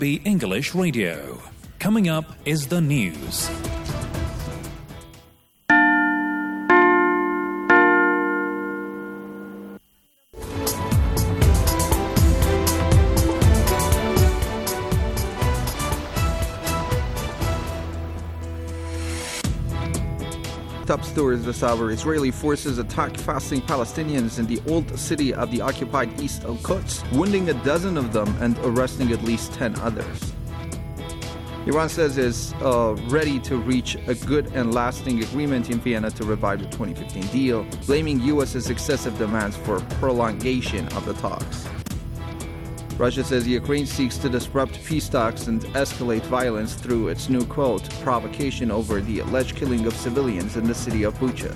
DAB English Radio. Coming up is the news. Top stories this hour. Israeli forces attack fasting Palestinians in the old city of the occupied East al-Quds, wounding a dozen of them and arresting at least 10 others. Iran says it's ready to reach a good and lasting agreement in Vienna to revive the 2015 deal, blaming U.S.'s excessive demands for prolongation of the talks. Russia says Ukraine seeks to disrupt peace talks and escalate violence through its new, quote, provocation over the alleged killing of civilians in the city of Bucha.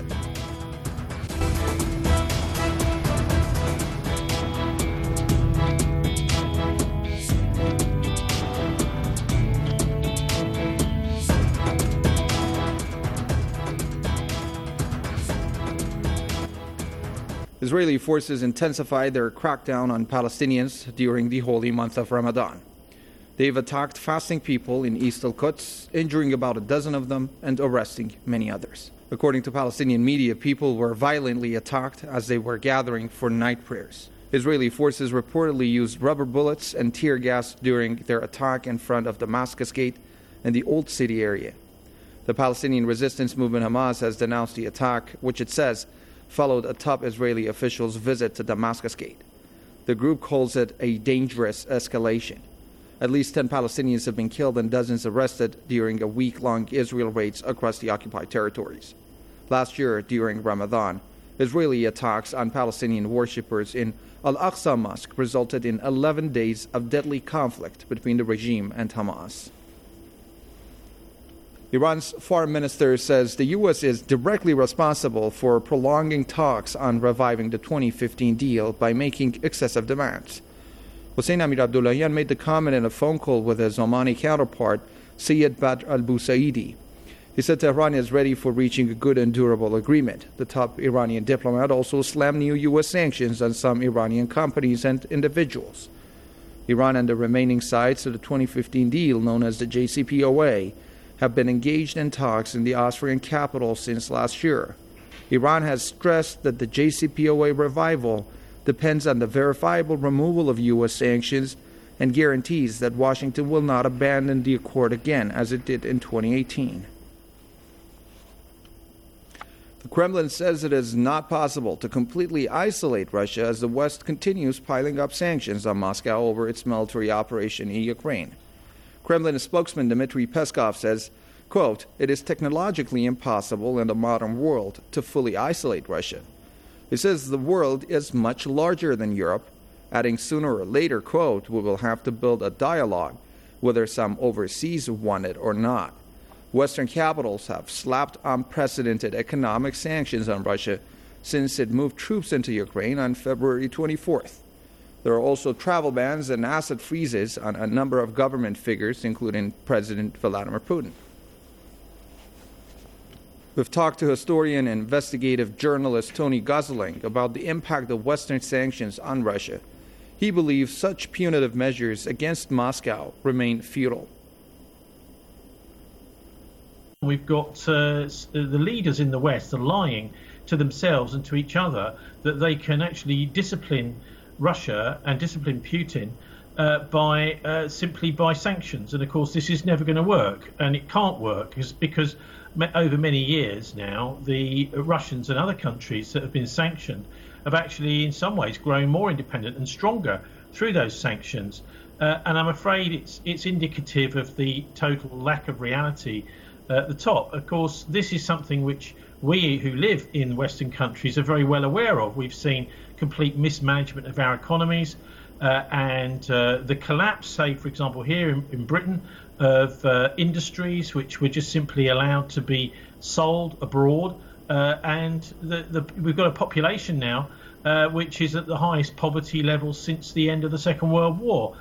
Israeli forces intensified their crackdown on Palestinians during the holy month of Ramadan. They've attacked fasting people in East al-Quds, injuring about a dozen of them and arresting many others. According to Palestinian media, people were violently attacked as they were gathering for night prayers. Israeli forces reportedly used rubber bullets and tear gas during their attack in front of Damascus Gate and the Old City area. The Palestinian resistance movement Hamas has denounced the attack, which it says followed a top Israeli official's visit to Damascus Gate. The group calls it a dangerous escalation. At least 10 Palestinians have been killed and dozens arrested during a week-long Israel raids across the occupied territories. Last year, during Ramadan, Israeli attacks on Palestinian worshippers in Al-Aqsa Mosque resulted in 11 days of deadly conflict between the regime and Hamas. Iran's foreign minister says the U.S. is directly responsible for prolonging talks on reviving the 2015 deal by making excessive demands. Hossein Amir Abdullahian made the comment in a phone call with his Omani counterpart, Syed Badr al-Busaidi. He said Tehran is ready for reaching a good and durable agreement. The top Iranian diplomat also slammed new U.S. sanctions on some Iranian companies and individuals. Iran and the remaining sides of the 2015 deal, known as the JCPOA, have been engaged in talks in the Austrian capital since last year. Iran has stressed that the JCPOA revival depends on the verifiable removal of U.S. sanctions and guarantees that Washington will not abandon the accord again as it did in 2018. The Kremlin says it is not possible to completely isolate Russia as the West continues piling up sanctions on Moscow over its military operation in Ukraine. Kremlin spokesman Dmitry Peskov says, quote, it is technologically impossible in the modern world to fully isolate Russia. He says the world is much larger than Europe, adding sooner or later, quote, we will have to build a dialogue, whether some overseas want it or not. Western capitals have slapped unprecedented economic sanctions on Russia since it moved troops into Ukraine on February 24th. There are also travel bans and asset freezes on a number of government figures, including President Vladimir Putin. We've talked to historian and investigative journalist Tony Gosling about the impact of Western sanctions on Russia. He believes such punitive measures against Moscow remain futile. We've got the leaders in the West are lying to themselves and to each other that they can actually discipline Russia and discipline Putin simply by sanctions. And of course this is never going to work, and it can't work because over many years now the Russians and other countries that have been sanctioned have actually in some ways grown more independent and stronger through those sanctions, and I'm afraid it's indicative of the total lack of reality at the top. Of course this is something which we who live in Western countries are very well aware of. We've seen complete mismanagement of our economies and the collapse, say, for example, here in Britain, of industries which were just simply allowed to be sold abroad. And we've got a population now which is at the highest poverty level since the end of the Second World War.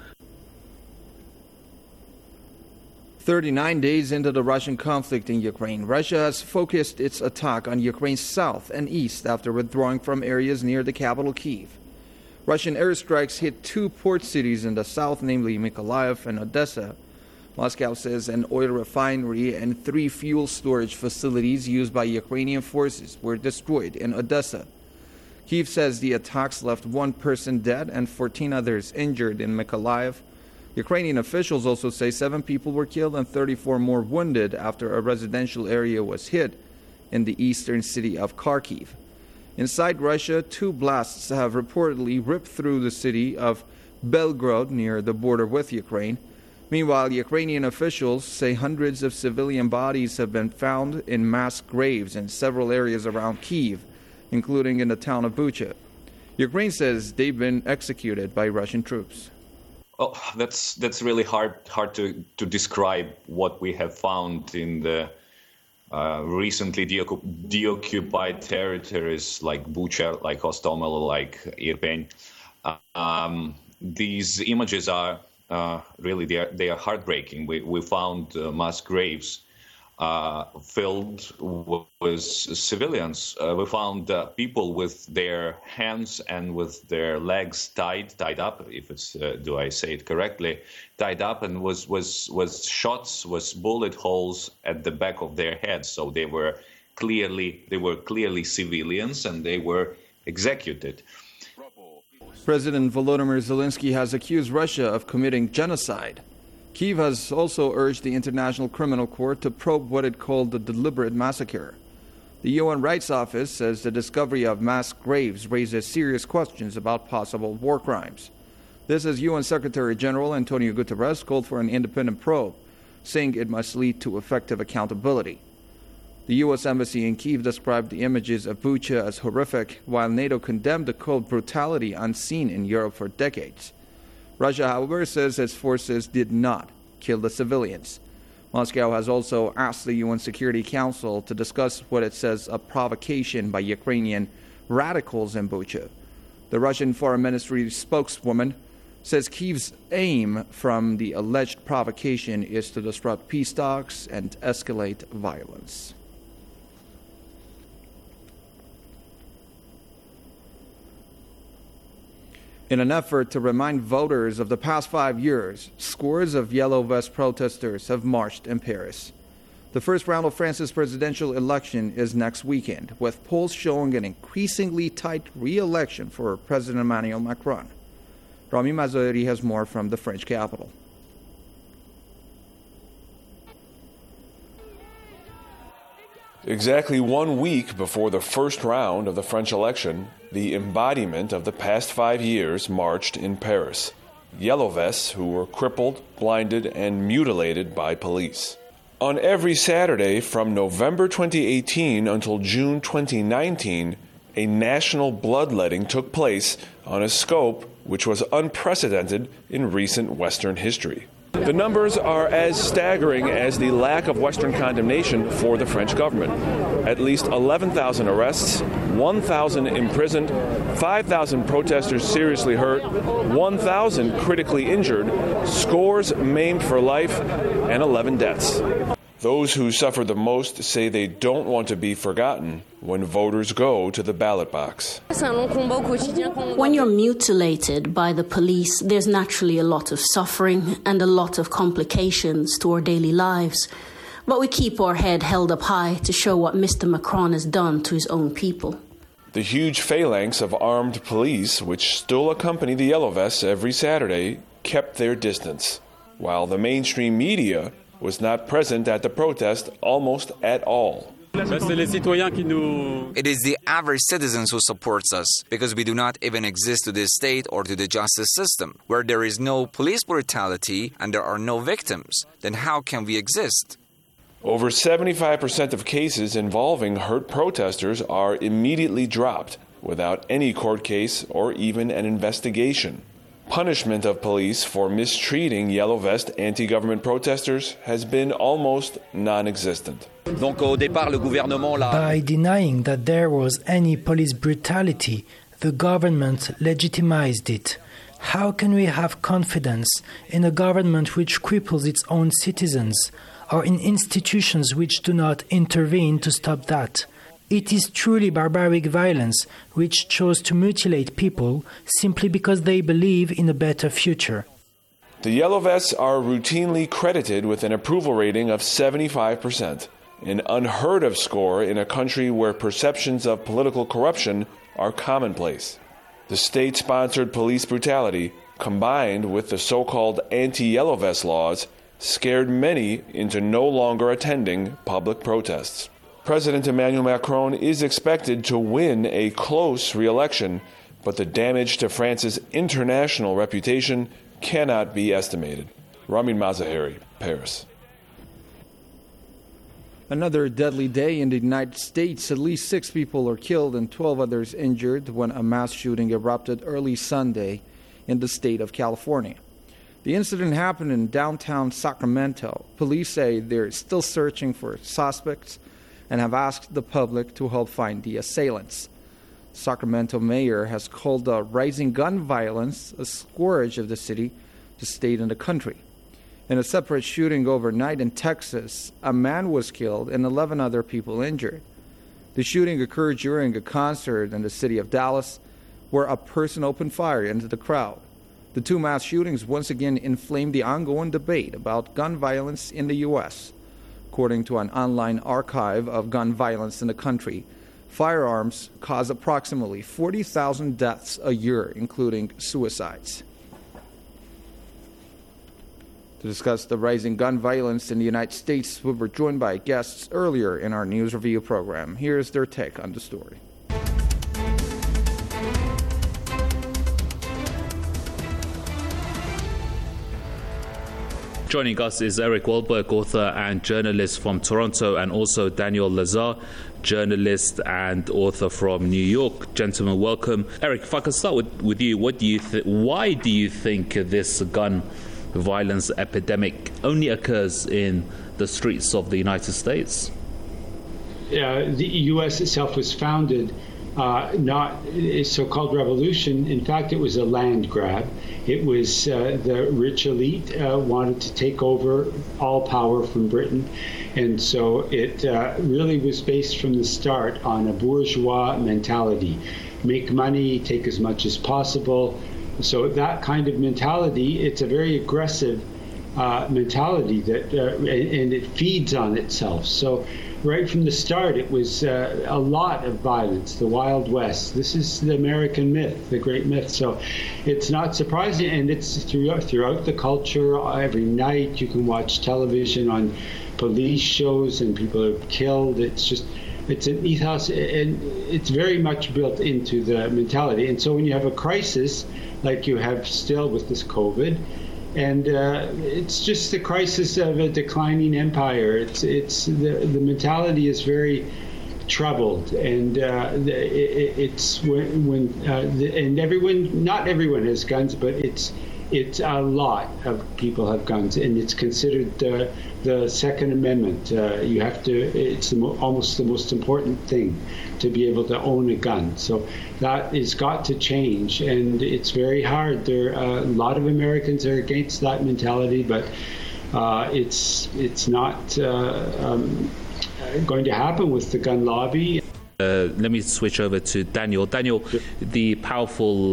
39 days into the Russian conflict in Ukraine, Russia has focused its attack on Ukraine's south and east after withdrawing from areas near the capital, Kyiv. Russian airstrikes hit two port cities in the south, namely Mykolaiv and Odessa. Moscow says an oil refinery and 3 fuel storage facilities used by Ukrainian forces were destroyed in Odessa. Kyiv says the attacks left 1 person dead and 14 others injured in Mykolaiv. Ukrainian officials also say 7 people were killed and 34 more wounded after a residential area was hit in the eastern city of Kharkiv. Inside Russia, 2 blasts have reportedly ripped through the city of Belgorod near the border with Ukraine. Meanwhile, Ukrainian officials say hundreds of civilian bodies have been found in mass graves in several areas around Kyiv, including in the town of Bucha. Ukraine says they've been executed by Russian troops. Oh, that's really hard to describe what we have found in the recently deoccupied territories like Bucha, like Hostomel, like Irpin. These images are really they are heartbreaking. We found mass graves filled with civilians. We found people with their hands and with their legs tied up. If it's do I say it correctly? Tied up, and was bullet holes at the back of their heads. So they were clearly civilians, and they were executed. President Volodymyr Zelensky has accused Russia of committing genocide. Kyiv has also urged the International Criminal Court to probe what it called the deliberate massacre. The UN Rights Office says the discovery of mass graves raises serious questions about possible war crimes. This as UN Secretary General Antonio Guterres called for an independent probe, saying it must lead to effective accountability. The U.S. Embassy in Kyiv described the images of Bucha as horrific, while NATO condemned the cold brutality unseen in Europe for decades. Russia, however, says its forces did not kill the civilians. Moscow has also asked the UN Security Council to discuss what it says a provocation by Ukrainian radicals in Bucha. The Russian Foreign Ministry spokeswoman says Kyiv's aim from the alleged provocation is to disrupt peace talks and escalate violence. In an effort to remind voters of the past 5 years, scores of Yellow Vest protesters have marched in Paris. The first round of France's presidential election is next weekend, with polls showing an increasingly tight re-election for President Emmanuel Macron. Rami Mazoeri has more from the French capital. Exactly 1 week before the first round of the French election, the embodiment of the past 5 years marched in Paris. Yellow Vests who were crippled, blinded, and mutilated by police. On every Saturday from November 2018 until June 2019, a national bloodletting took place on a scope which was unprecedented in recent Western history. The numbers are as staggering as the lack of Western condemnation for the French government. At least 11,000 arrests, 1,000 imprisoned, 5,000 protesters seriously hurt, 1,000 critically injured, scores maimed for life, and 11 deaths. Those who suffer the most say they don't want to be forgotten when voters go to the ballot box. When you're mutilated by the police, there's naturally a lot of suffering and a lot of complications to our daily lives. But we keep our head held up high to show what Mr. Macron has done to his own people. The huge phalanx of armed police, which still accompany the Yellow Vests every Saturday, kept their distance, while the mainstream media was not present at the protest almost at all. It is the average citizens who supports us, because we do not even exist to this state or to the justice system. Where there is no police brutality and there are no victims, then how can we exist? Over 75% of cases involving hurt protesters are immediately dropped without any court case or even an investigation. Punishment of police for mistreating Yellow Vest anti-government protesters has been almost non-existent. By denying that there was any police brutality, the government legitimized it. How can we have confidence in a government which cripples its own citizens, or in institutions which do not intervene to stop that? It is truly barbaric violence which chose to mutilate people simply because they believe in a better future. The Yellow Vests are routinely credited with an approval rating of 75%, an unheard of score in a country where perceptions of political corruption are commonplace. The state-sponsored police brutality, combined with the so-called anti-Yellow Vest laws, scared many into no longer attending public protests. President Emmanuel Macron is expected to win a close re-election, but the damage to France's international reputation cannot be estimated. Ramin Mazaheri, Paris. Another deadly day in the United States. At least 6 people are killed and 12 others injured when a mass shooting erupted early Sunday in the state of California. The incident happened in downtown Sacramento. Police say they're still searching for suspects and have asked the public to help find the assailants. Sacramento mayor has called the rising gun violence a scourge of the city, the state, and the country. In a separate shooting overnight in Texas, a man was killed and 11 other people injured. The shooting occurred during a concert in the city of Dallas, where a person opened fire into the crowd. The 2 mass shootings once again inflamed the ongoing debate about gun violence in the U.S. According to an online archive of gun violence in the country, firearms cause approximately 40,000 deaths a year, including suicides. To discuss the rising gun violence in the United States, we were joined by guests earlier in our news review program. Here's their take on the story. Joining us is Eric Wahlberg, author and journalist from Toronto, and also Daniel Lazar, journalist and author from New York. Gentlemen, welcome. Eric, if I could start with you, what do you why do you think this gun violence epidemic only occurs in the streets of the United States? The U.S. itself was founded not a so-called revolution. In fact, it was a land grab. It was the rich elite wanted to take over all power from Britain. And so it really was based from the start on a bourgeois mentality. Make money, take as much as possible. So that kind of mentality, it's a very aggressive mentality that, and it feeds on itself. So right from the start, it was a lot of violence, the Wild West. This is the American myth, the great myth. So it's not surprising, and it's throughout the culture. Every night you can watch television on police shows, and people are killed. It's an ethos, and it's very much built into the mentality. And so when you have a crisis, like you have still with this COVID, and it's just the crisis of a declining empire. It's the mentality is very troubled, and it's when and everyone, not everyone has guns, but it's a lot of people have guns, and it's considered the Second Amendment. You have to. It's almost the most important thing to be able to own a gun. So that has got to change, and it's very hard. There are a lot of Americans are against that mentality, but it's not going to happen with the gun lobby. Let me switch over to Daniel. Daniel, the powerful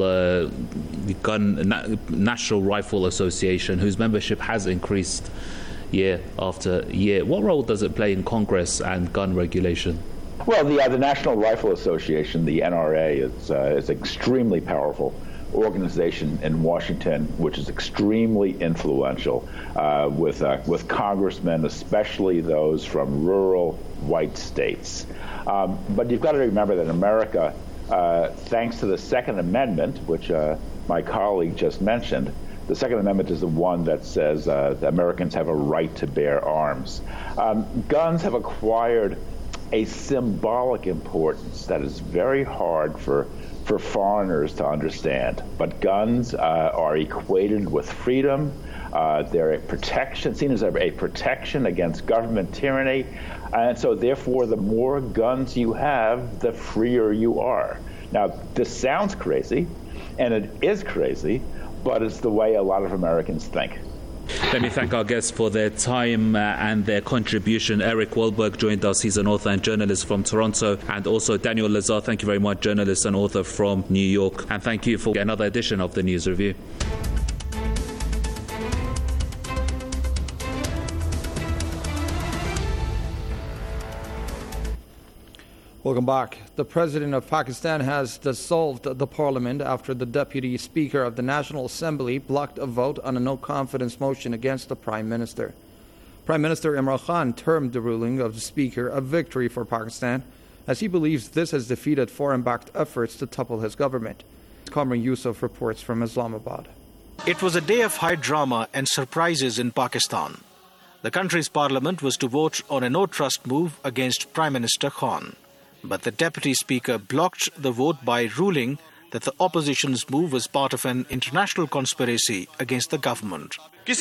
National Rifle Association, whose membership has increased year after year. What role does it play in Congress and gun regulation? Well, the National Rifle Association, the NRA, is an extremely powerful organization in Washington, which is extremely influential with congressmen, especially those from rural white states. But you've got to remember that in America, thanks to the Second Amendment, which my colleague just mentioned, the Second Amendment is the one that says that Americans have a right to bear arms. Guns have acquired a symbolic importance that is very hard for foreigners to understand. But guns are equated with freedom. They're a protection, seen as a protection against government tyranny. And so therefore, the more guns you have, the freer you are. Now, this sounds crazy, and it is crazy, but it's the way a lot of Americans think. Let me thank our guests for their time and their contribution. Eric Wahlberg joined us. He's an author and journalist from Toronto. And also Daniel Lazar, thank you very much, journalist and author from New York. And thank you for another edition of the News Review. Welcome back. The President of Pakistan has dissolved the parliament after the Deputy Speaker of the National Assembly blocked a vote on a no-confidence motion against the Prime Minister. Prime Minister Imran Khan termed the ruling of the Speaker a victory for Pakistan, as he believes this has defeated foreign-backed efforts to topple his government. Kamran Yusuf reports from Islamabad. It was a day of high drama and surprises in Pakistan. The country's parliament was to vote on a no-trust move against Prime Minister Khan. But the Deputy Speaker blocked the vote by ruling that the opposition's move was part of an international conspiracy against the government.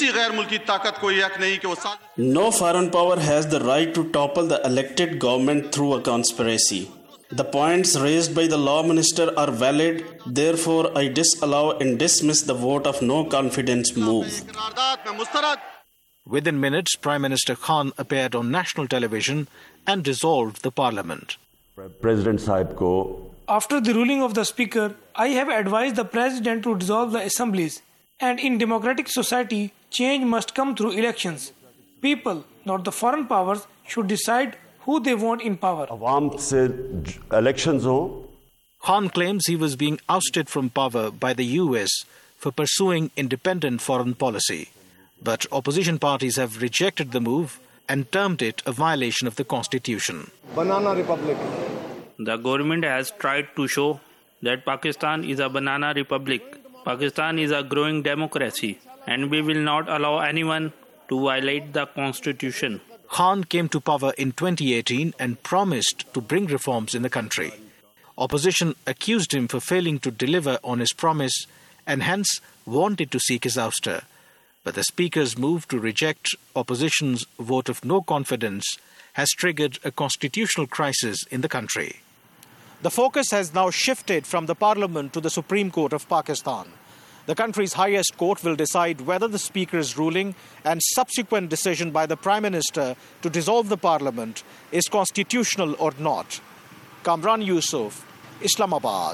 No foreign power has the right to topple the elected government through a conspiracy. The points raised by the Law Minister are valid, therefore I disallow and dismiss the vote of no confidence move. Within minutes, Prime Minister Khan appeared on national television and dissolved the parliament. President Sahib ko. After the ruling of the Speaker, I have advised the President to dissolve the assemblies. And in democratic society, change must come through elections. People, not the foreign powers, should decide who they want in power. Elections ho. Khan claims he was being ousted from power by the US for pursuing independent foreign policy. But opposition parties have rejected the move and termed it a violation of the constitution. Banana Republic. The government has tried to show that Pakistan is a banana republic. Pakistan is a growing democracy, and we will not allow anyone to violate the constitution. Khan came to power in 2018 and promised to bring reforms in the country. Opposition accused him for failing to deliver on his promise and hence wanted to seek his ouster. But the Speaker's move to reject opposition's vote of no confidence has triggered a constitutional crisis in the country. The focus has now shifted from the Parliament to the Supreme Court of Pakistan. The country's highest court will decide whether the Speaker's ruling and subsequent decision by the Prime Minister to dissolve the Parliament is constitutional or not. Kamran Yusuf, Islamabad.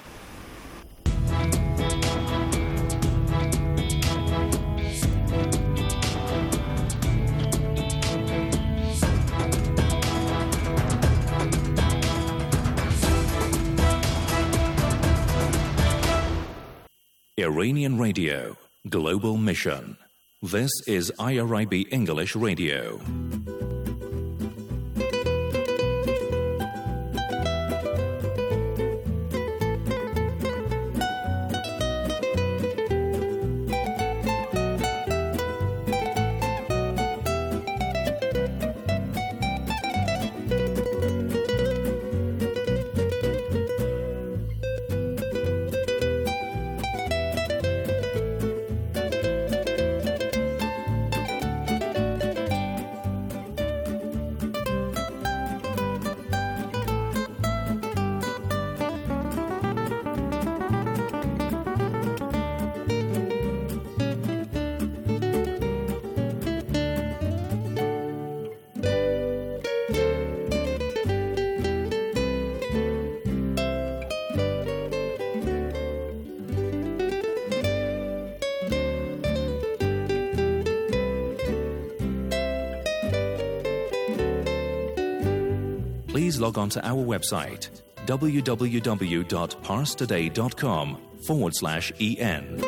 Iranian Radio, Global Mission. This is IRIB English Radio. Please log on to our website, www.parstoday.com/EN.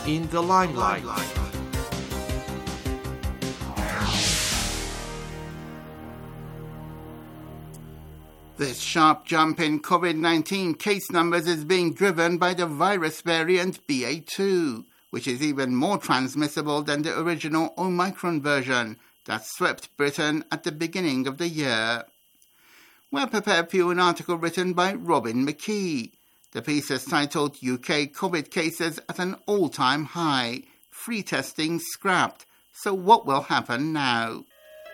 in the limelight. This sharp jump in COVID-19 case numbers is being driven by the virus variant BA2, which is even more transmissible than the original Omicron version that swept Britain at the beginning of the year. We're prepared for you an article written by Robin McKee. The piece is titled UK COVID cases at an all-time high, free testing scrapped. So what will happen now?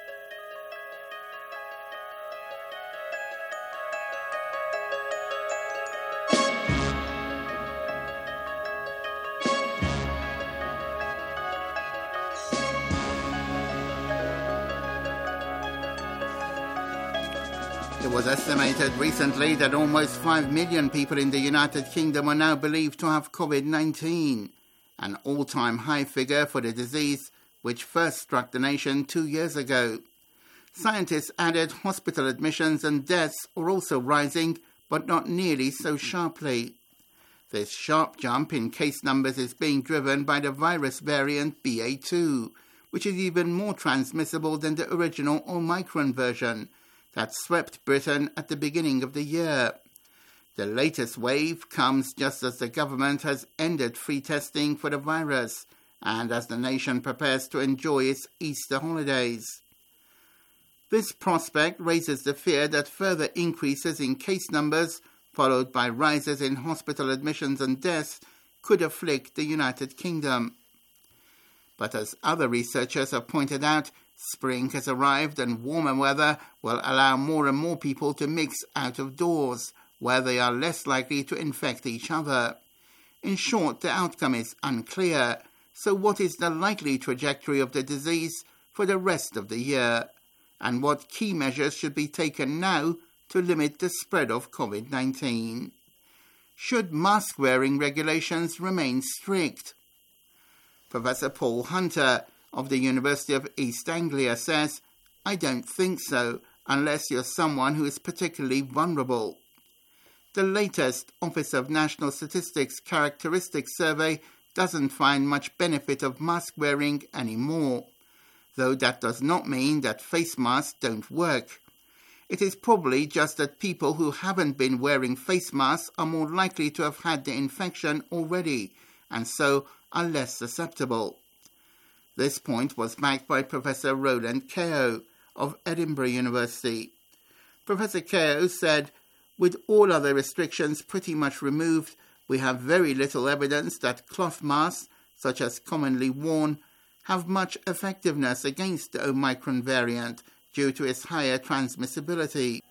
It was estimated recently that almost 5 million people in the United Kingdom are now believed to have COVID-19, an all-time high figure for the disease which first struck the nation 2 years ago. Scientists added hospital admissions and deaths are also rising, but not nearly so sharply. This sharp jump in case numbers is being driven by the virus variant BA2, which is even more transmissible than the original Omicron version that swept Britain at the beginning of the year. The latest wave comes just as the government has ended free testing for the virus and as the nation prepares to enjoy its Easter holidays. This prospect raises the fear that further increases in case numbers, followed by rises in hospital admissions and deaths, could afflict the United Kingdom. But as other researchers have pointed out, spring has arrived and warmer weather will allow more and more people to mix out of doors, where they are less likely to infect each other. In short, the outcome is unclear. So what is the likely trajectory of the disease for the rest of the year? And what key measures should be taken now to limit the spread of COVID-19? Should mask-wearing regulations remain strict? Professor Paul Hunter of the University of East Anglia says, "I don't think so, unless you're someone who is particularly vulnerable." The latest Office of National Statistics Characteristics Survey doesn't find much benefit of mask wearing anymore, though that does not mean that face masks don't work. It is probably just that people who haven't been wearing face masks are more likely to have had the infection already, and so are less susceptible. This point was backed by Professor Roland Keogh of Edinburgh University. Professor Keogh said, "With all other restrictions pretty much removed, we have very little evidence that cloth masks, such as commonly worn, have much effectiveness against the Omicron variant due to its higher transmissibility."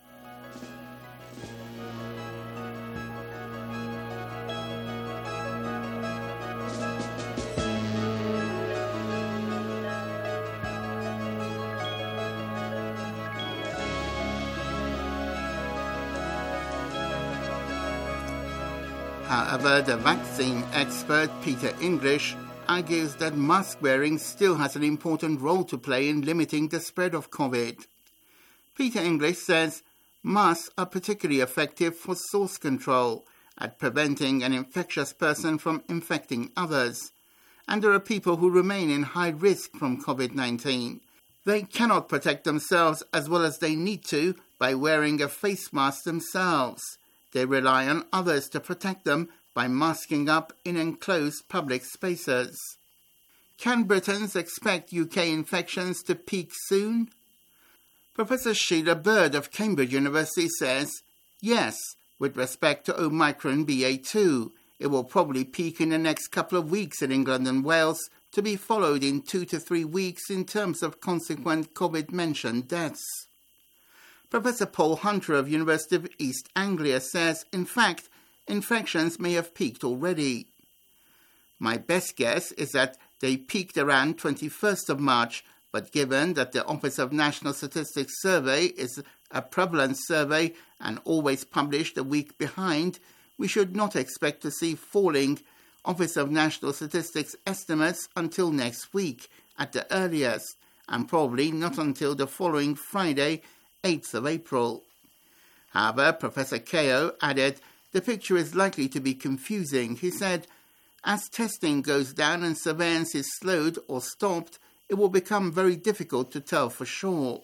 However, the vaccine expert Peter English argues that mask wearing still has an important role to play in limiting the spread of COVID. Peter English says masks are particularly effective for source control at preventing an infectious person from infecting others, and there are people who remain in high risk from COVID-19. They cannot protect themselves as well as they need to by wearing a face mask themselves. They rely on others to protect them by masking up in enclosed public spaces. Can Britons expect UK infections to peak soon? Professor Sheila Bird of Cambridge University says, yes, with respect to Omicron BA2, it will probably peak in the next couple of weeks in England and Wales, to be followed in 2 to 3 weeks in terms of consequent COVID-mentioned deaths. Professor Paul Hunter of University of East Anglia says, in fact, infections may have peaked already. My best guess is that they peaked around 21st of March, but given that the Office of National Statistics survey is a prevalence survey and always published a week behind, we should not expect to see falling Office of National Statistics estimates until next week at the earliest, and probably not until the following Friday, 8th of April. However, Professor Keogh added, the picture is likely to be confusing. He said, As testing goes down and surveillance is slowed or stopped, it will become very difficult to tell for sure.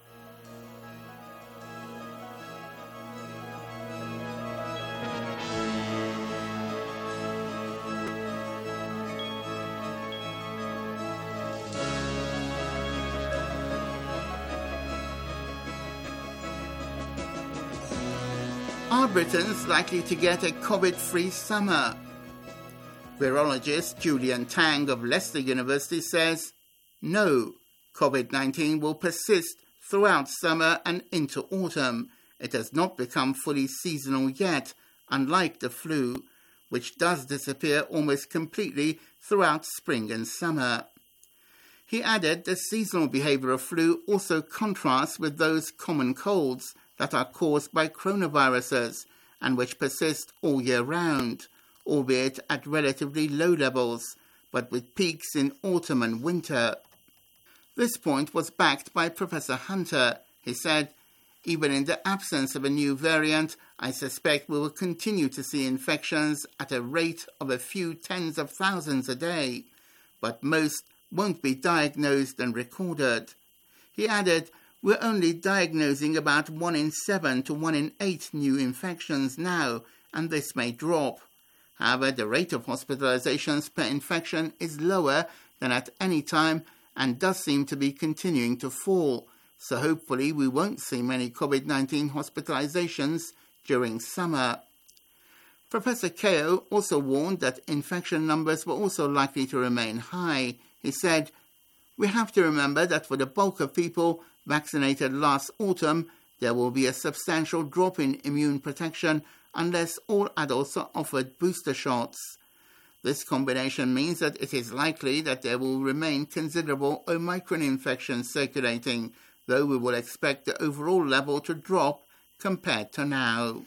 Are Britons likely to get a COVID-free summer? Virologist Julian Tang of Leicester University says, no, COVID-19 will persist throughout summer and into autumn. It has not become fully seasonal yet, unlike the flu, which does disappear almost completely throughout spring and summer. He added the seasonal behavior of flu also contrasts with those common colds that are caused by coronaviruses and which persist all year round, albeit at relatively low levels, but with peaks in autumn and winter. This point was backed by Professor Hunter. He said, even in the absence of a new variant, I suspect we will continue to see infections at a rate of a few tens of thousands a day, but most won't be diagnosed and recorded. He added, we're only diagnosing about 1 in 7 to 1 in 8 new infections now, and this may drop. However, the rate of hospitalizations per infection is lower than at any time and does seem to be continuing to fall, so hopefully we won't see many COVID-19 hospitalizations during summer. Professor Keogh also warned that infection numbers were also likely to remain high. He said, we have to remember that for the bulk of people vaccinated last autumn, there will be a substantial drop in immune protection unless all adults are offered booster shots. This combination means that it is likely that there will remain considerable Omicron infections circulating, though we will expect the overall level to drop compared to now.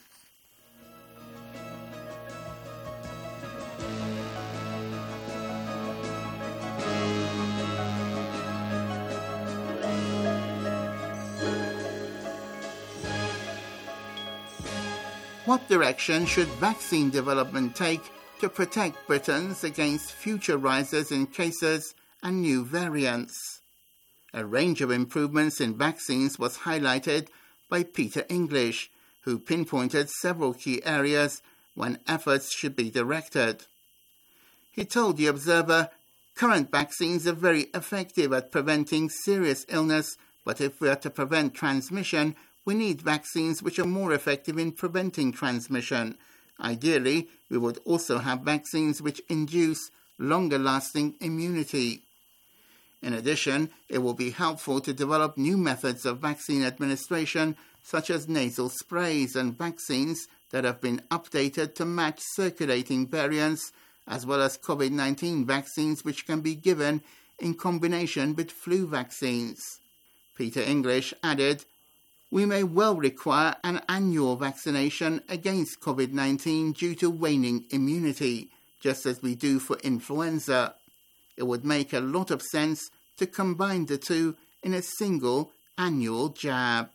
What direction should vaccine development take to protect Britons against future rises in cases and new variants? A range of improvements in vaccines was highlighted by Peter English, who pinpointed several key areas when efforts should be directed. He told The Observer, current vaccines are very effective at preventing serious illness, but if we are to prevent transmission, we need vaccines which are more effective in preventing transmission. Ideally, we would also have vaccines which induce longer-lasting immunity. In addition, it will be helpful to develop new methods of vaccine administration, such as nasal sprays and vaccines that have been updated to match circulating variants, as well as COVID-19 vaccines which can be given in combination with flu vaccines. Peter English added, we may well require an annual vaccination against COVID-19 due to waning immunity, just as we do for influenza. It would make a lot of sense to combine the two in a single annual jab.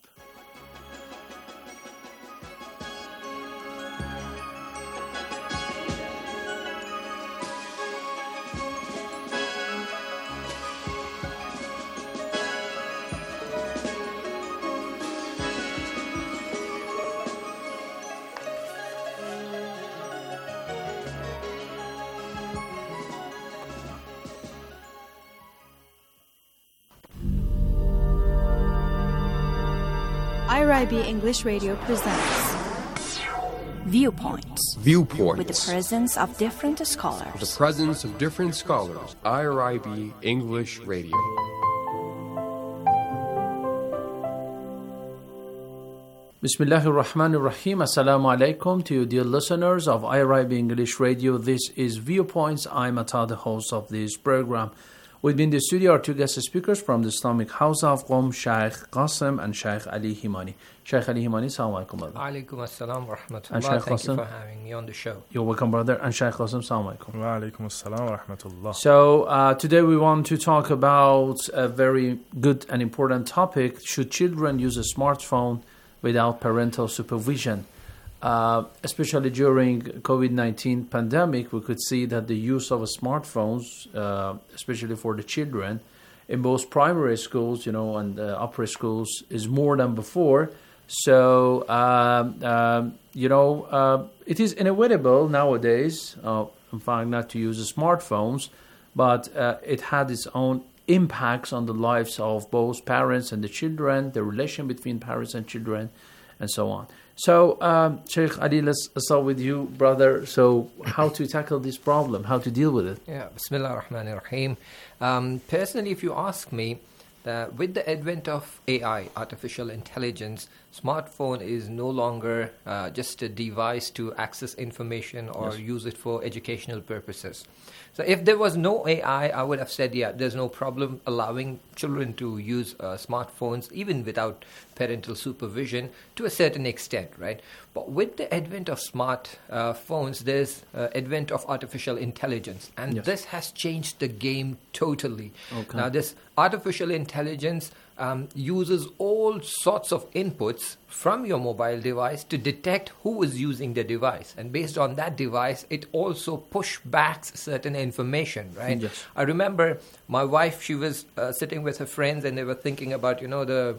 IRIB English Radio presents Viewpoints. Viewpoints. With the presence of different scholars. The presence of different scholars. IRIB English Radio. Bismillahir Rahmanir Rahim. Assalamu alaikum to you, dear listeners of IRIB English Radio. This is Viewpoints. I'm Ata, the host of this program. With me in the studio are two guest speakers from the Islamic House of Qom, Sheikh Qasim and Sheikh Ali Himani. Sheikh Ali Himani, assalamu alaikum. Alaikum assalam wa rahmatullah. Thank you for having me on the show. You're welcome, brother. And Sheikh Qasim, assalamu alaikum. Wa alaikum assalam wa rahmatullah. So today we want to talk about a very good and important topic. Should children use a smartphone without parental supervision? especially during COVID-19 pandemic, we could see that the use of smartphones, especially for the children, in both primary schools, and upper schools, is more than before. So, it is inevitable nowadays, in fact, not to use smartphones, but it had its own impacts on the lives of both parents and the children, the relation between parents and children, and so on. So, Sheikh Ali, let's start with you, brother. So, how to tackle this problem, how to deal with it? Yeah, Bismillah ar-Rahman ar-Rahim. Personally, if you ask me, with the advent of AI, artificial intelligence, smartphone is no longer just a device to access information or use it for educational purposes. So if there was no AI, I would have said, there's no problem allowing children to use smartphones even without parental supervision to a certain extent, right? But with the advent of smart phones, there's advent of artificial intelligence, and this has changed the game totally. Okay. Now, this artificial intelligence uses all sorts of inputs from your mobile device to detect who is using the device. And based on that device, it also pushbacks certain information, right? Yes. I remember my wife, she was sitting with her friends and they were thinking about, the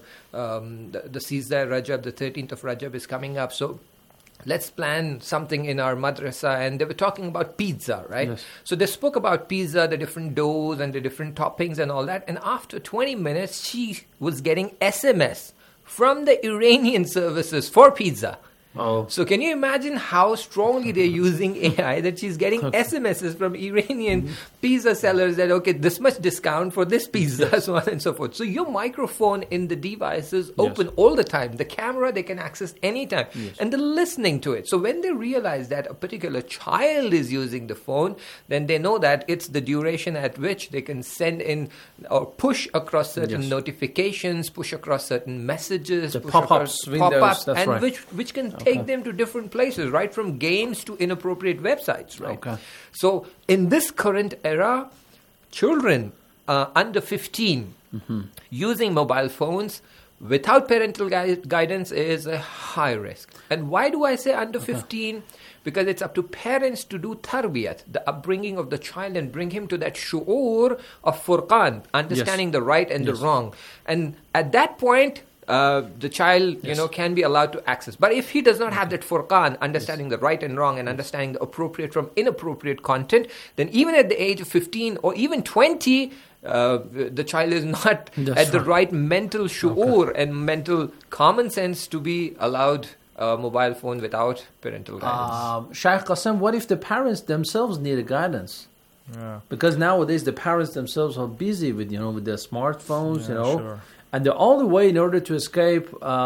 Seaza Rajab, the 13th of Rajab is coming up. So let's plan something in our madrasa, and they were talking about pizza, right? Yes. So they spoke about pizza, the different doughs and the different toppings and all that. And after 20 minutes, she was getting SMS from the Iranian services for pizza. Oh. So can you imagine how strongly they're using AI, that she's getting SMSs from Iranian pizza sellers that, okay, this much discount for this pizza, so on and so forth. So your microphone in the device is open all the time. The camera, they can access anytime. And they're listening to it. So when they realize that a particular child is using the phone, then they know that it's the duration at which they can send in or push across certain notifications, push across certain messages, the pop-ups, Windows, that's and right. which can take them to different places, right from games to inappropriate websites, right? Okay. So in this current era, children under 15 using mobile phones without parental guidance is a high risk. And why do I say under 15? Because it's up to parents to do tarbiyat, the upbringing of the child, and bring him to that shu'ur of furqan, understanding the right and the wrong. And at that point, the child, can be allowed to access. But if he does not have that furqan, understanding the right and wrong and understanding the appropriate from inappropriate content, then even at the age of 15 or even 20, the child is not at the right mental shu'ur and mental common sense to be allowed a mobile phone without parental guidance. Shaykh Qasim, what if the parents themselves need a guidance? Yeah. Because nowadays the parents themselves are busy with with their smartphones, Sure. And the only way in order to escape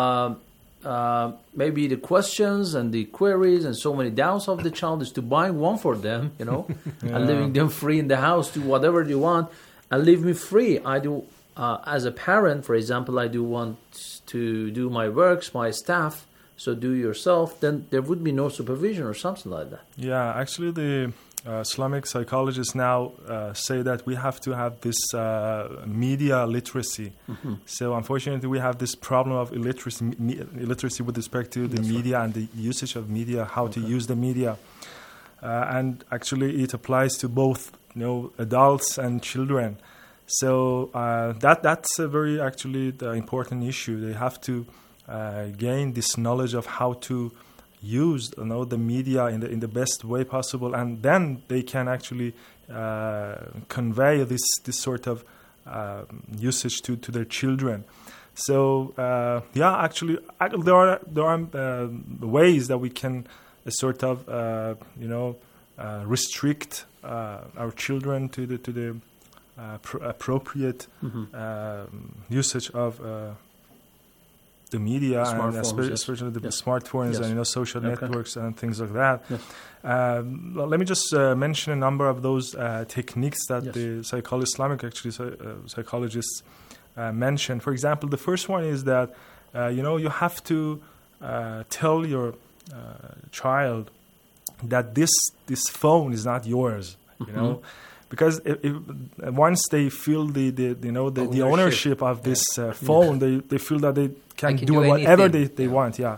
maybe the questions and the queries and so many doubts of the child is to buy one for them, and leaving them free in the house, do whatever they want, and leave me free. I do, as a parent, for example, I do want to do my works, my staff, so do yourself, then there would be no supervision or something like that. Yeah, actually the Islamic psychologists now say that we have to have this media literacy. So unfortunately, we have this problem of illiteracy with respect to the media and the usage of media, how to use the media. And actually, it applies to both adults and children. So that's a very actually important issue. They have to gain this knowledge of how to use the media in the best way possible, and then they can actually convey this sort of usage to their children. So actually there are ways that we can sort of restrict our children to the appropriate usage of the media, and especially the smartphones and psychological networks and things like that. Let me just mention a number of those techniques that the Islamic psychologists mention. For example, the first one is that you have to tell your child that this phone is not yours. Because once they feel the ownership of this phone, they feel that they can do whatever they want. Yeah.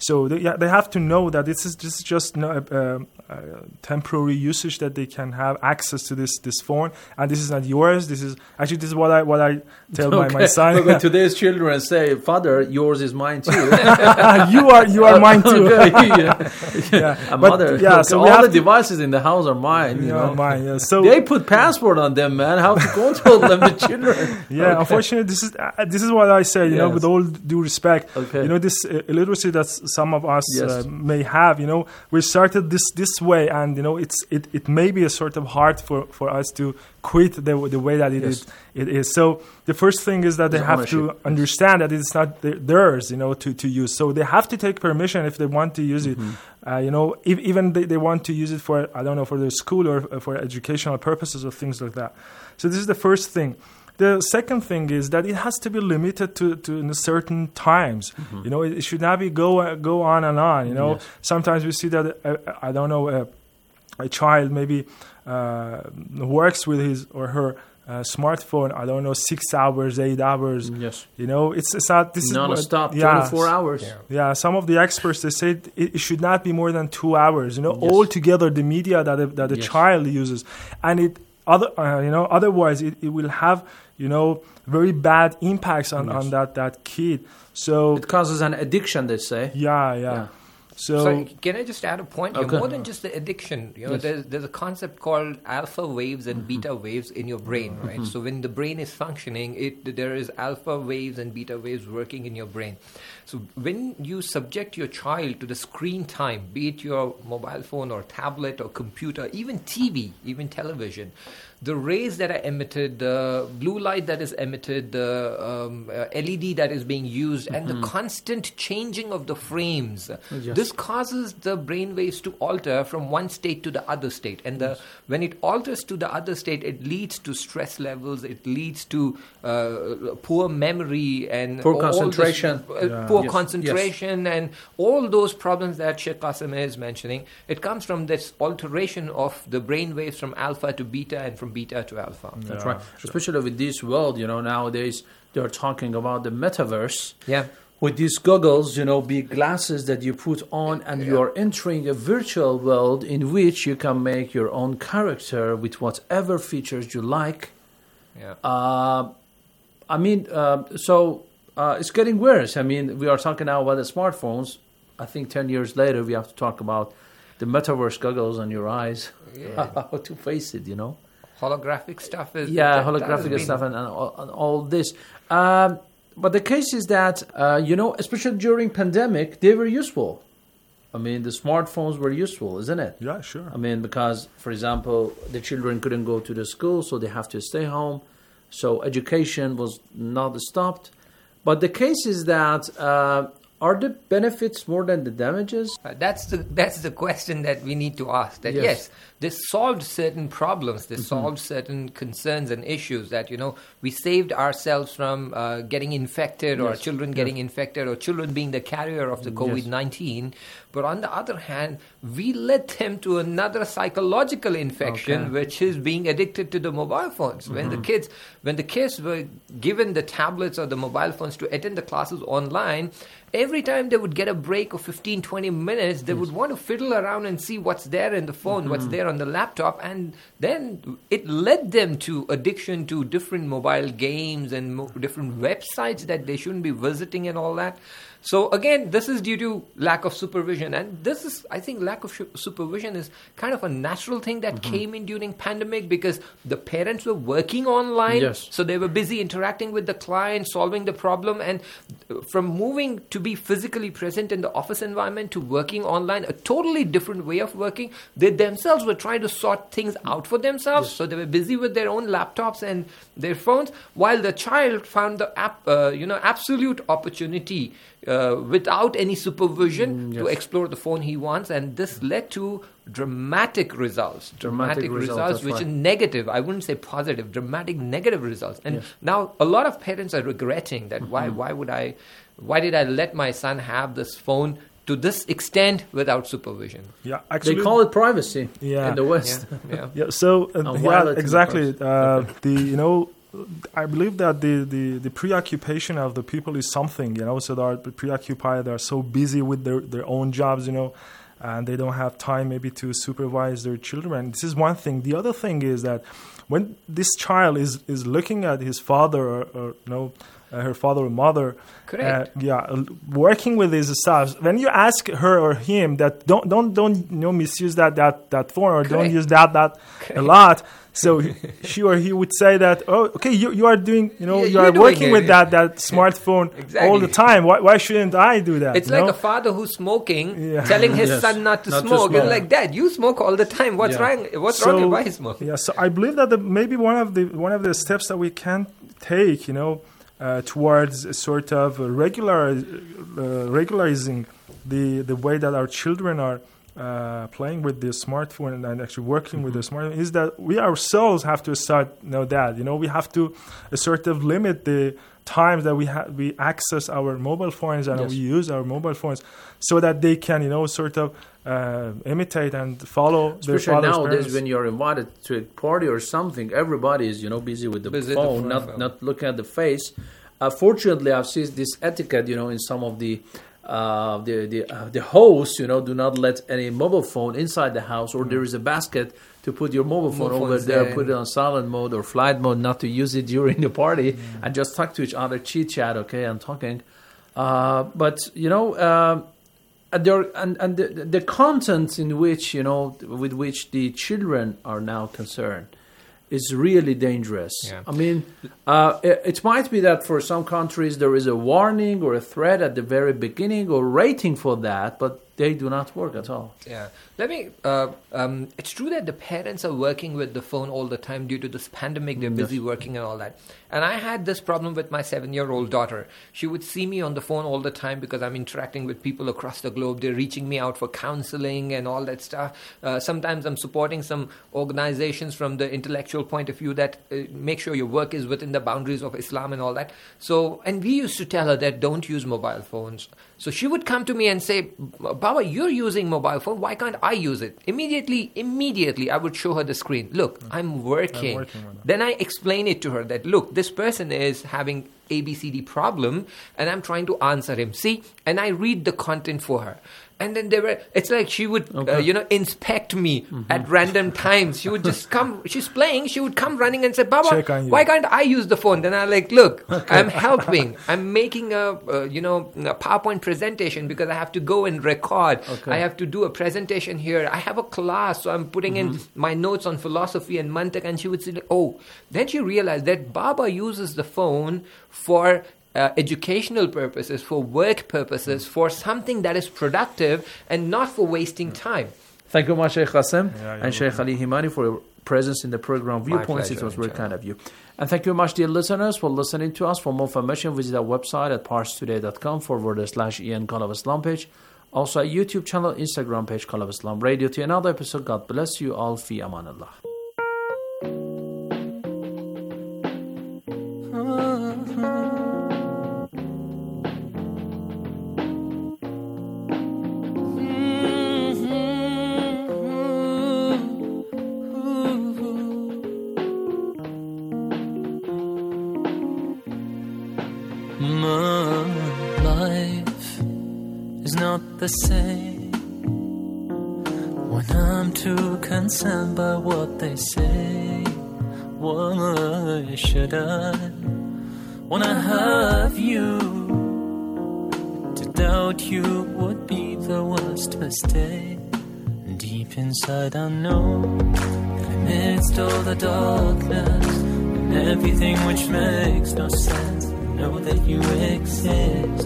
So they have to know that this is just temporary usage, that they can have access to this phone, and this is not yours. This is what I tell my son. But today's children say, "Father, yours is mine too." you are mine too. And mother, so all the devices in the house are mine. Mine. Yeah. So they put password on them, man. How to control them, the children? Yeah, unfortunately, this is what I say. With all due respect, this illiteracy that some of us may have. We started this way, and it may be a sort of hard for us to quit the way that it is. So the first thing is that they have to understand that it's not theirs, to use. So they have to take permission if they want to use it. If even they want to use it for, I don't know, for their school or for educational purposes or things like that. So this is the first thing. The second thing is that it has to be limited to certain times. It should not be go on and on. Sometimes we see that a child maybe works with his or her smartphone. 6 hours, 8 hours. Yes. It's not this non-stop, 24 hours. Yeah. Some of the experts, they say it should not be more than 2 hours. Altogether the media that the child uses, and otherwise it will have very bad impacts on that kid. So it causes an addiction, they say. Yeah. So can I just add a point here? More than just the addiction, there's a concept called alpha waves and beta waves in your brain, right? So when the brain is functioning, there is alpha waves and beta waves working in your brain. So when you subject your child to the screen time, be it your mobile phone or tablet or computer, even TV, even television, the rays that are emitted, the blue light that is emitted, the LED that is being used, and the constant changing of the frames, this causes the brain waves to alter from one state to the other state. And when it alters to the other state, it leads to stress levels, it leads to poor memory and poor concentration. Concentration and all those problems that Sheikh Qasim is mentioning. It comes from this alteration of the brain waves from alpha to beta and from beta to alpha. That's right. Sure. Especially with this world, nowadays they're talking about the metaverse. Yeah. With these goggles, big glasses that you put on, and you are entering a virtual world in which you can make your own character with whatever features you like. Yeah. It's getting worse. We are talking now about the smartphones. I think 10 years later, we have to talk about the metaverse goggles on your eyes. How to face it, Holographic stuff is... Yeah, holographic stuff and all this. But the case is that, especially during pandemic, they were useful. The smartphones were useful, isn't it? Yeah, sure. Because, for example, the children couldn't go to the school, so they have to stay home. So education was not stopped. But the case is that are the benefits more than the damages? That's the question that we need to ask. That yes this solved certain problems, this solved certain concerns and issues that, we saved ourselves from getting infected or children getting infected or children being the carrier of the COVID-19. But on the other hand, we led them to another psychological infection, which is being addicted to the mobile phones. When the kids were given the tablets or the mobile phones to attend the classes online, every time they would get a break of 15, 20 minutes, they would want to fiddle around and see what's there in the phone, what's there on the laptop, and then it led them to addiction to different mobile games and different websites that they shouldn't be visiting and all that. So again, this is due to lack of supervision, and this is, I think, lack of supervision is kind of a natural thing that came in during pandemic because the parents were working online, so they were busy interacting with the client, solving the problem, and from moving to be physically present in the office environment to working online, a totally different way of working. They themselves were trying to sort things out for themselves, so they were busy with their own laptops and their phones, while the child found the absolute opportunity without any supervision to explore the phone he wants, and this led to dramatic results, which is negative. I wouldn't say positive, dramatic negative results. And now a lot of parents are regretting that why did I let my son have this phone to this extent without supervision? Yeah, actually, they call it privacy in the West. So exactly. I believe that the preoccupation of the people is something, so they are preoccupied, they are so busy with their own jobs, and they don't have time maybe to supervise their children. This is one thing. The other thing is that when this child is looking at his father or her father or mother, working with his spouse, when you ask her or him that don't misuse that phone or don't use that a lot, so she or he would say that, oh, okay, you are doing, you are working with that smartphone all the time. Why shouldn't I do that? It's like a father who's smoking, telling his son not to smoke. It's like, Dad, you smoke all the time. What's wrong? What's wrong? Why smoke? Yeah, so I believe that maybe one of the steps that we can take, towards a sort of regularizing the way that our children are playing with the smartphone and actually working with the smartphone is that we ourselves have to start that. We have to sort of limit the times that we access our mobile phones and we use our mobile phones so that they can, sort of imitate and follow their father's parents. Especially nowadays when you're invited to a party or something, everybody is, busy with the phone, not looking at the face. Fortunately, I've seen this etiquette, in some of the hosts, do not let any mobile phone inside the house, or there is a basket to put your mobile phone over there, put it on silent mode or flight mode, not to use it during the party, and just talk to each other, chit chat, and talking. But the content in which with which the children are now concerned is really dangerous. I mean, it might be that for some countries there is a warning or a threat at the very beginning or rating for that, but they do not work at all. Yeah. It's true that the parents are working with the phone all the time due to this pandemic. They're busy working and all that. And I had this problem with my 7-year-old daughter. She would see me on the phone all the time because I'm interacting with people across the globe. They're reaching me out for counseling and all that stuff. Sometimes I'm supporting some organizations from the intellectual point of view that make sure your work is within the boundaries of Islam and all that. So, and we used to tell her that don't use mobile phones. So she would come to me and say, Baba, you're using mobile phone. Why can't I use it? Immediately, I would show her the screen. Look, I'm working. Then I explain it to her that, look, this person is having ABCD problem and I'm trying to answer him. See? And I read the content for her. And then it's like she would, inspect me at random times. She would just come, she's playing, she would come running and say, Baba, why can't I use the phone? Then I'm like, look, I'm helping. I'm making a PowerPoint presentation because I have to go and record. I have to do a presentation here. I have a class, so I'm putting in my notes on philosophy and mantiq. And she would say, then she realized that Baba uses the phone for educational purposes, for work purposes, for something that is productive and not for wasting time. Thank you much, Sheikh Qasim and Sheikh Ali Himani, for your presence in the program Viewpoints. It was very kind of you. And thank you much, dear listeners, for listening to us. For more information, visit our website at parstoday.com/EN Call of Islam page. Also, our YouTube channel, Instagram page, Call of Islam Radio. To another episode, God bless you all. Fi amanallah. The same when I'm too concerned by what they say. Why should I wanna have you? To doubt you would be the worst mistake. Deep inside I know that amidst all the darkness and everything which makes no sense, I know that you exist.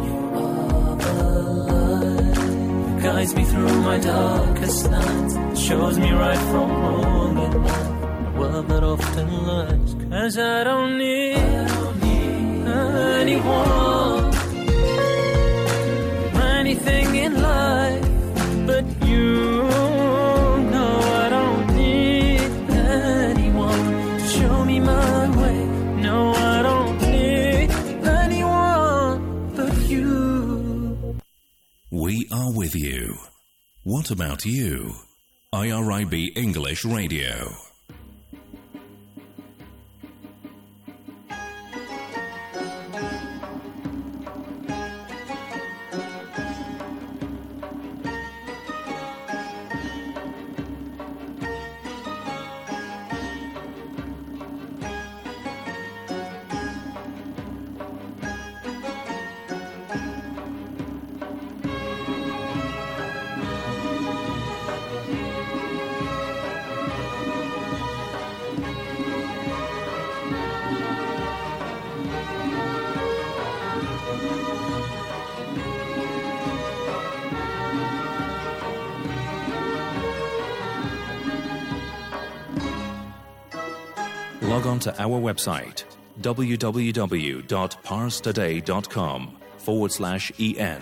Guides me through my darkest nights, shows me right from wrong at night, a world that often lies. 'Cause I don't need anyone, anything in life but you. No, I don't need anyone to show me my way. No, I don't need anyone but you. We are with you. What about you? IRIB English Radio. log on to our website www.parstoday.com/en.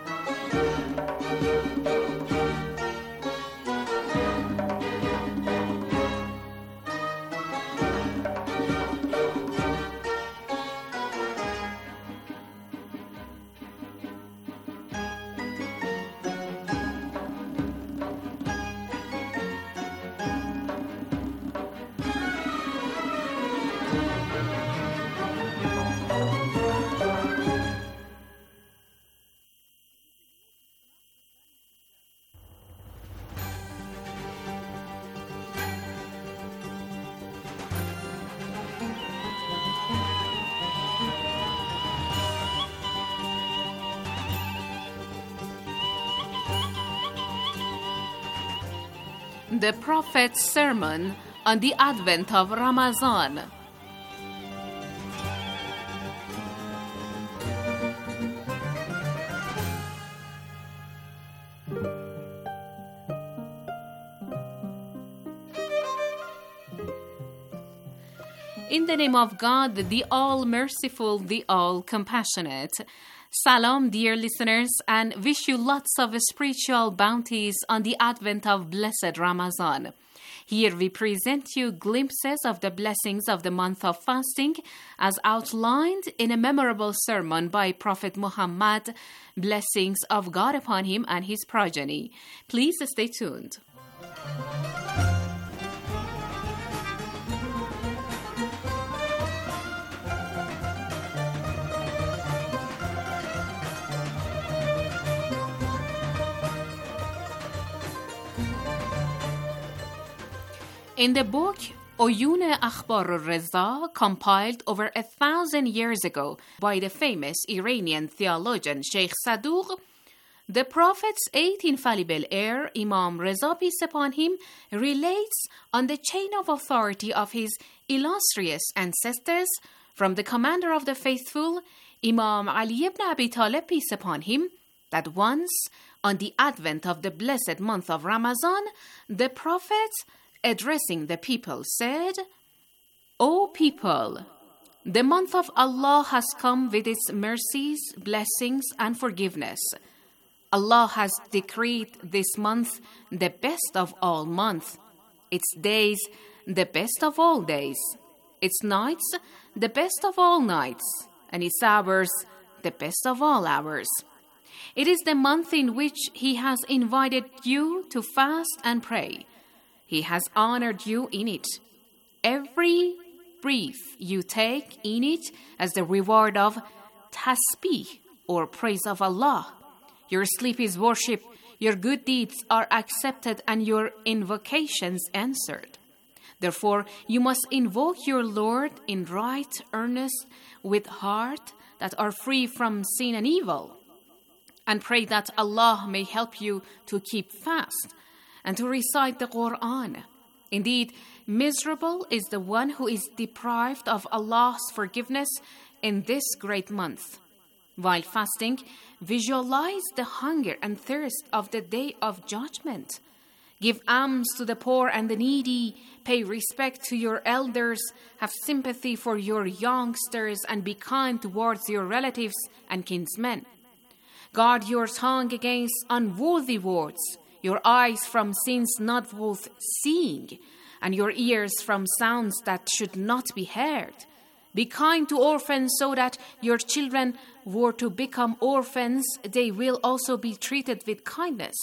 The Prophet's Sermon on the Advent of Ramadan. In the name of God, the All-Merciful, the All-Compassionate. Salam, dear listeners, and wish you lots of spiritual bounties on the advent of blessed Ramadan. Here we present you glimpses of the blessings of the month of fasting as outlined in a memorable sermon by Prophet Muhammad, blessings of God upon him and his progeny. Please stay tuned. In the book Uyun Akhbar al-Reza, compiled over 1,000 years ago by the famous Iranian theologian Sheikh Saduq, the Prophet's 8th infallible heir, Imam Reza, peace upon him, relates on the chain of authority of his illustrious ancestors from the commander of the faithful, Imam Ali ibn Abi Talib, peace upon him, that once, on the advent of the blessed month of Ramadan, the Prophet, addressing the people, said, O people, the month of Allah has come with its mercies, blessings, and forgiveness. Allah has decreed this month the best of all months, its days the best of all days, its nights the best of all nights, and its hours the best of all hours. It is the month in which He has invited you to fast and pray. He has honored you in it. Every breath you take in it as the reward of tasbih, or praise of Allah. Your sleep is worship, your good deeds are accepted, and your invocations answered. Therefore, you must invoke your Lord in right earnest with heart that are free from sin and evil, and pray that Allah may help you to keep fast and to recite the Quran. Indeed, miserable is the one who is deprived of Allah's forgiveness in this great month. While fasting, visualize the hunger and thirst of the day of judgment. Give alms to the poor and the needy, pay respect to your elders, have sympathy for your youngsters, and be kind towards your relatives and kinsmen. Guard your tongue against unworthy words, your eyes from sins not worth seeing, and your ears from sounds that should not be heard. Be kind to orphans so that your children were to become orphans, they will also be treated with kindness.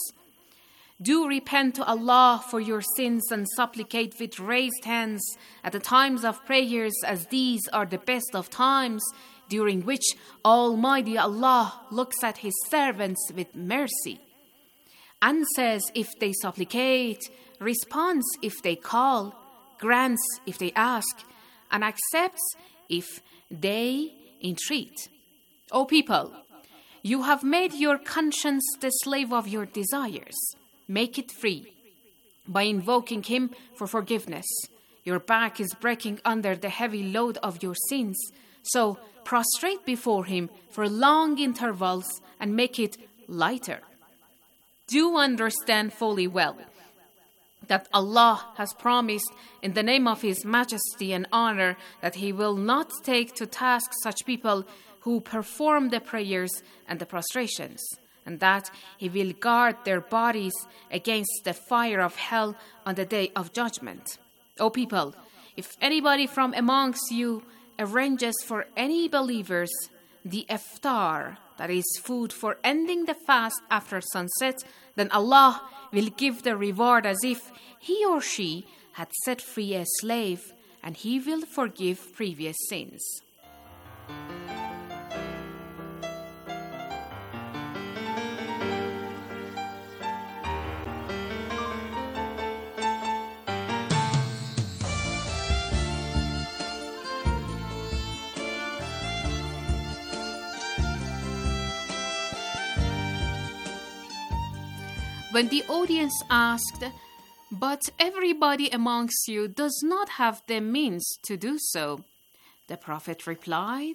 Do repent to Allah for your sins and supplicate with raised hands at the times of prayers, as these are the best of times, during which Almighty Allah looks at His servants with mercy, answers if they supplicate, responds if they call, grants if they ask, and accepts if they entreat. O people, you have made your conscience the slave of your desires. Make it free by invoking Him for forgiveness. Your back is breaking under the heavy load of your sins, so prostrate before Him for long intervals and make it lighter. Do understand fully well that Allah has promised in the name of His majesty and honor that He will not take to task such people who perform the prayers and the prostrations, and that He will guard their bodies against the fire of hell on the day of judgment. O people, if anybody from amongst you arranges for any believers the iftar, that is food for ending the fast after sunset, then Allah will give the reward as if he or she had set free a slave, and He will forgive previous sins. When the audience asked, "But everybody amongst you does not have the means to do so," the Prophet replied,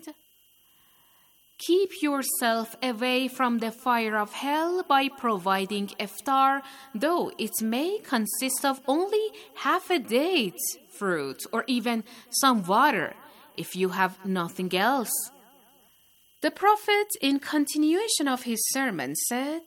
"Keep yourself away from the fire of hell by providing iftar, though it may consist of only half a date fruit or even some water, if you have nothing else." The Prophet, in continuation of his sermon, said,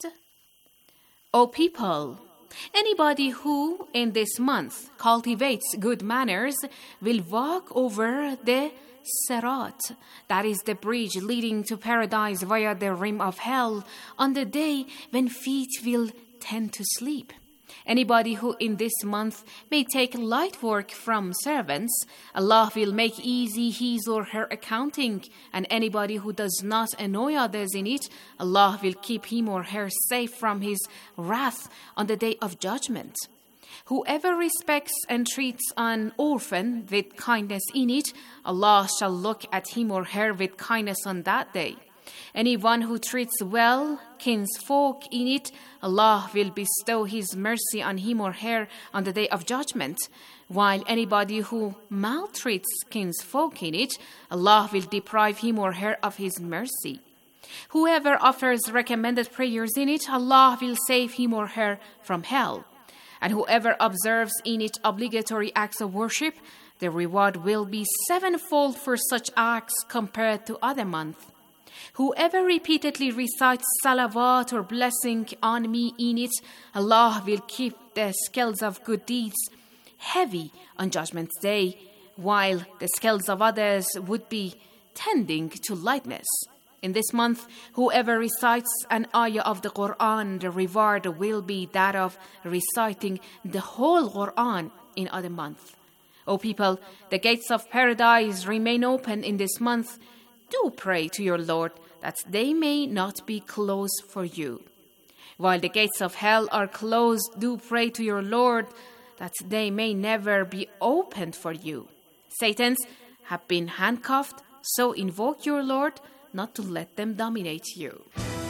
"O people, anybody who in this month cultivates good manners will walk over the Sirat, that is the bridge leading to paradise via the rim of hell, on the day when feet will tend to sleep. Anybody who in this month may take light work from servants, Allah will make easy his or her accounting, and anybody who does not annoy others in it, Allah will keep him or her safe from His wrath on the day of judgment. Whoever respects and treats an orphan with kindness in it, Allah shall look at him or her with kindness on that day. Anyone who treats well kinsfolk in it, Allah will bestow His mercy on him or her on the day of judgment. While anybody who maltreats kinsfolk in it, Allah will deprive him or her of His mercy. Whoever offers recommended prayers in it, Allah will save him or her from hell. And whoever observes in it obligatory acts of worship, the reward will be sevenfold for such acts compared to other months. Whoever repeatedly recites salawat or blessing on me in it, Allah will keep the scales of good deeds heavy on Judgment Day, while the scales of others would be tending to lightness. In this month, whoever recites an ayah of the Quran, the reward will be that of reciting the whole Quran in other months. O people, the gates of paradise remain open in this month. Do pray to your Lord that they may not be closed for you. While the gates of hell are closed, do pray to your Lord that they may never be opened for you. Satans have been handcuffed, so invoke your Lord not to let them dominate you.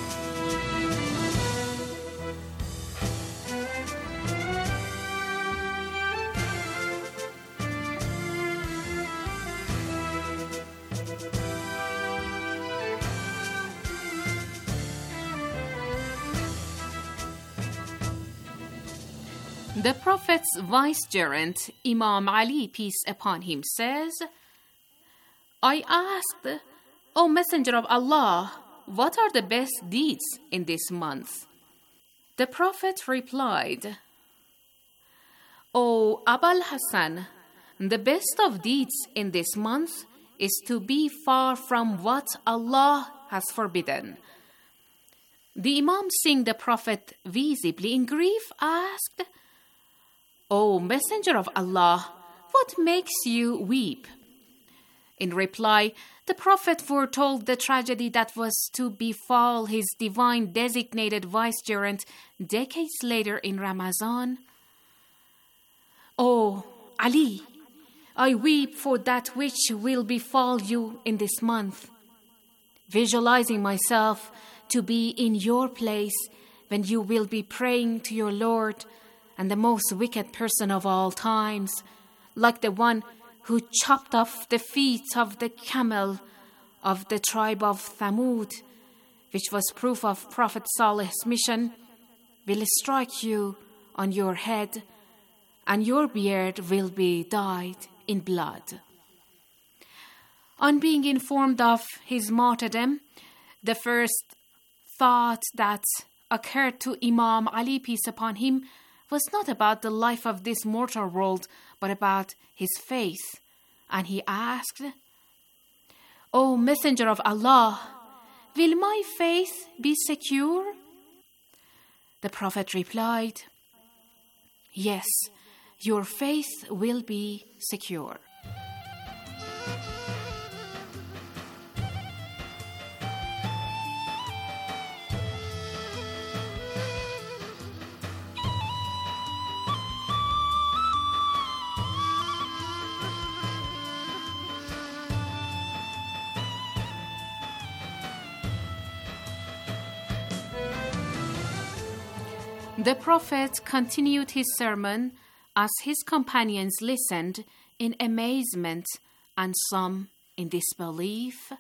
The Prophet's vicegerent, Imam Ali, peace upon him, says, "I asked, O Messenger of Allah, what are the best deeds in this month?" The Prophet replied, "O Abul Hassan, the best of deeds in this month is to be far from what Allah has forbidden." The Imam, seeing the Prophet visibly in grief, asked, "O Messenger of Allah, what makes you weep?" In reply, the Prophet foretold the tragedy that was to befall his divine designated vicegerent decades later in Ramadan. "O Ali, I weep for that which will befall you in this month. Visualizing myself to be in your place when you will be praying to your Lord, and the most wicked person of all times, like the one who chopped off the feet of the camel of the tribe of Thamud, which was proof of Prophet Saleh's mission, will strike you on your head, and your beard will be dyed in blood. On being informed of his martyrdom, the first thought that occurred to Imam Ali, peace upon him, was not about the life of this mortal world, but about his faith. And he asked, "O Messenger of Allah, will my faith be secure?" The Prophet replied, "Yes, your faith will be secure." The Prophet continued his sermon as his companions listened in amazement and some in disbelief.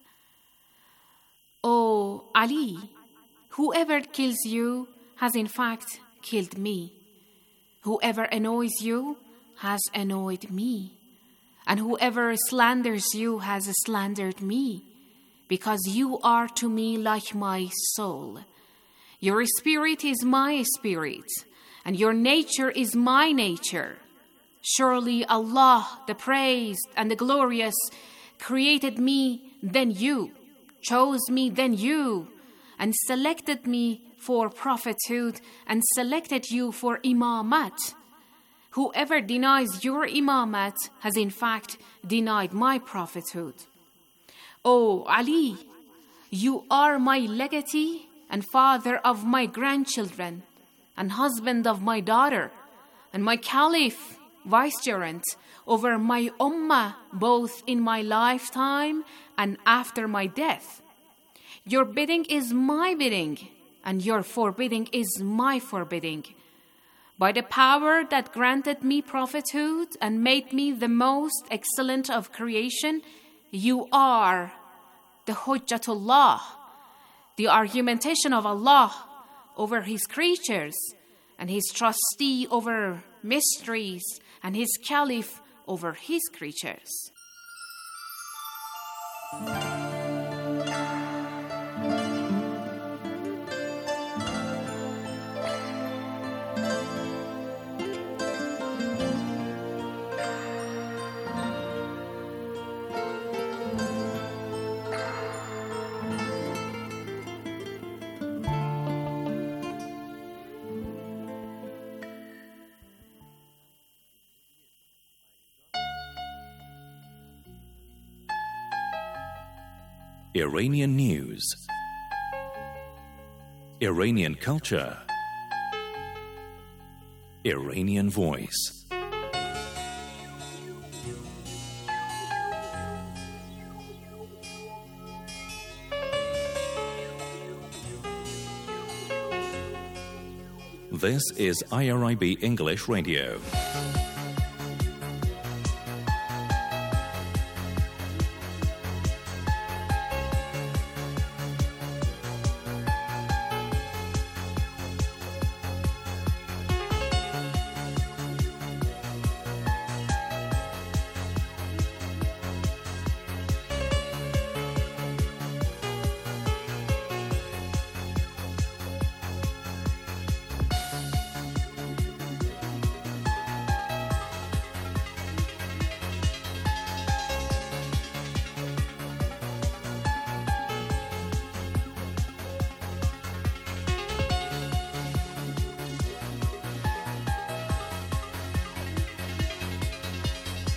"O Ali, whoever kills you has in fact killed me. Whoever annoys you has annoyed me. And whoever slanders you has slandered me, because you are to me like my soul. Your spirit is my spirit, and your nature is my nature. Surely Allah, the praised and the glorious, created me, then you, chose me, then you, and selected me for prophethood and selected you for imamat. Whoever denies your imamat has in fact denied my prophethood. O Ali, you are my legatee and father of my grandchildren, and husband of my daughter, and my caliph, vicegerent over my ummah, both in my lifetime and after my death. Your bidding is my bidding, and your forbidding is my forbidding. By the power that granted me prophethood and made me the most excellent of creation, you are the Hujjatullah, the argumentation of Allah over his creatures, and his trustee over mysteries, and his caliph over his creatures. Iranian news, Iranian culture, Iranian voice. This is IRIB English Radio.